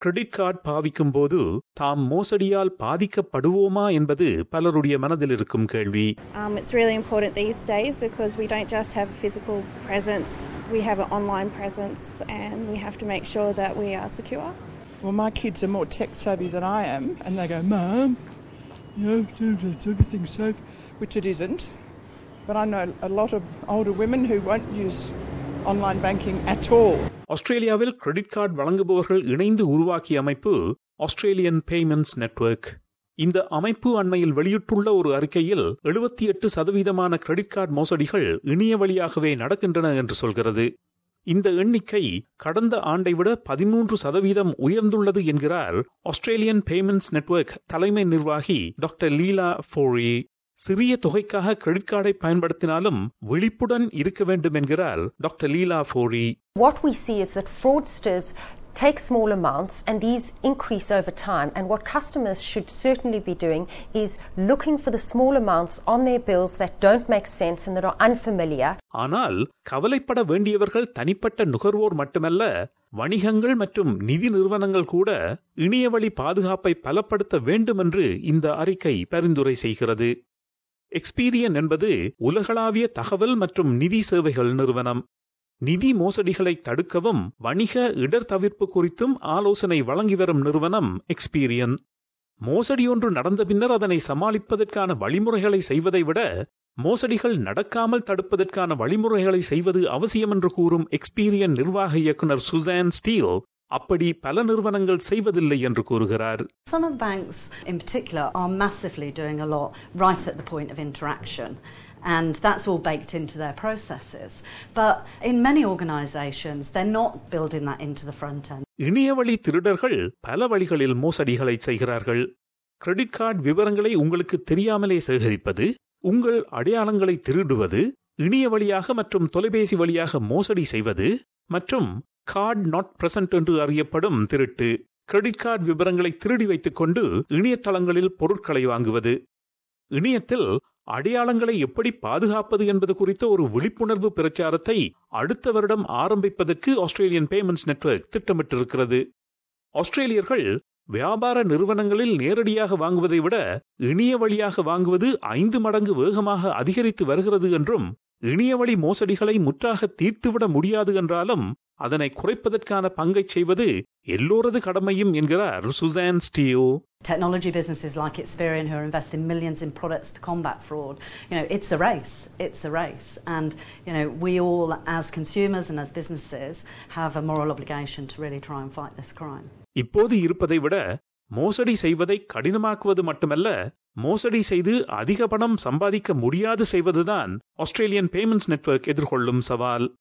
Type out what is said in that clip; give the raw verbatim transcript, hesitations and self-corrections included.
Credit card பாவிக்கும் போது தாம் மோசடியால் பாதிக்கப்படுவோமா என்பது பலருடைய மனதில் இருக்கும் கேள்வி. Um, it's really important these days because we don't just have a physical presence, we have an online presence and we have to make sure that we are secure. Well, my kids are more tech savvy than I am and they go, Mum, you know, everything's safe, which it isn't. But I know a lot of older women who won't use online banking at all. ஆஸ்திரேலியாவில் credit card வழங்குபவர்கள் இணைந்து உருவாக்கிய அமைப்பு Australian payments network. இந்த அமைப்பு அண்மையில் வெளியிட்டுள்ள ஒரு அறிக்கையில் எழுபத்தி எட்டு சதவீதமான கிரெடிட் கார்டு மோசடிகள் இணைய வழியாகவே நடக்கின்றன என்று சொல்கிறது. இந்த எண்ணிக்கை கடந்த ஆண்டை விட பதிமூன்று சதவீதம் உயர்ந்துள்ளது என்கிறார் ஆஸ்திரேலியன் பேமெண்ட்ஸ் நெட்வொர்க் தலைமை நிர்வாகி டாக்டர் லீலா ஃபோரி. சிறிய தொகைக்காக கிரெடிட் கார்டை பயன்படுத்தினாலும் விழிப்புடன் இருக்க வேண்டும் என்கிறார் doctor Leela Fouri. What we see is that fraudsters take small amounts and these increase over time, and what customers should certainly be doing is looking for the small amounts on their bills that don't make sense and that are unfamiliar. ஆனால் கவலைப்பட வேண்டியவர்கள் தனிப்பட்ட நுகர்வோர் மட்டுமல்ல, வணிகங்கள் மற்றும் நிதி நிறுவனங்கள் கூட இணையவழி பாதுகாப்பை பலப்படுத்த வேண்டும் என்று இந்த அறிக்கை பரிந்துரை செய்கிறது. எக்ஸ்பீரியன் என்பது உலகளாவிய தகவல் மற்றும் நிதி சேவைகள் நிறுவனம். நிதி மோசடிகளை தடுக்கவும் வணிக இடர் தவிர்ப்பு குறித்தும் ஆலோசனை வழங்கி வரும் நிறுவனம் எக்ஸ்பீரியன். மோசடி ஒன்று நடந்த பின்னர் அதனை சமாளிப்பதற்கான வழிமுறைகளை செய்வதை விட மோசடிகள் நடக்காமல் தடுப்பதற்கான வழிமுறைகளை செய்வது அவசியம் என்று கூறும் எக்ஸ்பீரியன் நிர்வாக இயக்குனர் சுசான் ஸ்டீல் அப்படி பல நிறுவனங்கள் செய்வதில்லை என்று கூறுகிறார். Some of the banks in particular are massively doing a lot right at the point of interaction. And that's all baked into their processes. But in many organisations, they're not building that into the front end. இணையவழி திருடர்கள் பல வழிகளில் மோசடிகளை செய்கிறார்கள். Credit card விவரங்களை உங்களுக்கு தெரியாமலே சேகரிப்பது, உங்கள் அடையாளங்களை திருடுவது, இணைய வழியாக மற்றும் தொலைபேசி வழியாக மோசடி செய்வது மற்றும் கார்டு நாட் பிரசன்ட் என்று அறியப்படும் திருட்டு. கிரெடிட் கார்டு விவரங்களை திருடி வைத்துக் கொண்டு இணையதளங்களில் பொருட்களை வாங்குவது. இணையத்தில் அடையாளங்களை எப்படி பாதுகாப்பது என்பது குறித்த ஒரு விழிப்புணர்வு பிரச்சாரத்தை அடுத்த வருடம் ஆரம்பிப்பதற்கு ஆஸ்திரேலியன் பேமெண்ட்ஸ் நெட்வொர்க் திட்டமிட்டிருக்கிறது. ஆஸ்திரேலியர்கள் வியாபார நிறுவனங்களில் நேரடியாக வாங்குவதை விட இணைய வழியாக வாங்குவது ஐந்து மடங்கு வேகமாக அதிகரித்து வருகிறது என்றும், இணையவழி மோசடிகளை முற்றாக தீர்த்துவிட முடியாது என்றாலும் அதனை குறைப்பதற்கான பங்கை செய்வது எல்லோரது கடமையும் என்கிறார் Suzanne Steel. Technology businesses like Experian who are investing millions in products to combat fraud, you know, it's a race. It's a race. And, you know, we all as consumers and as businesses have a moral obligation to really try and fight this crime. இப்போது இருப்பதை விட மோசடி செய்வதை கடினமாக்குவது மட்டுமல்ல, மோசடி செய்து அதிக பணம் சம்பாதிக்க முடியாது செய்வதுதான் ஆஸ்திரேலியன் பேமெண்ட்ஸ் நெட்வொர்க் எதிர்கொள்ளும் சவால்.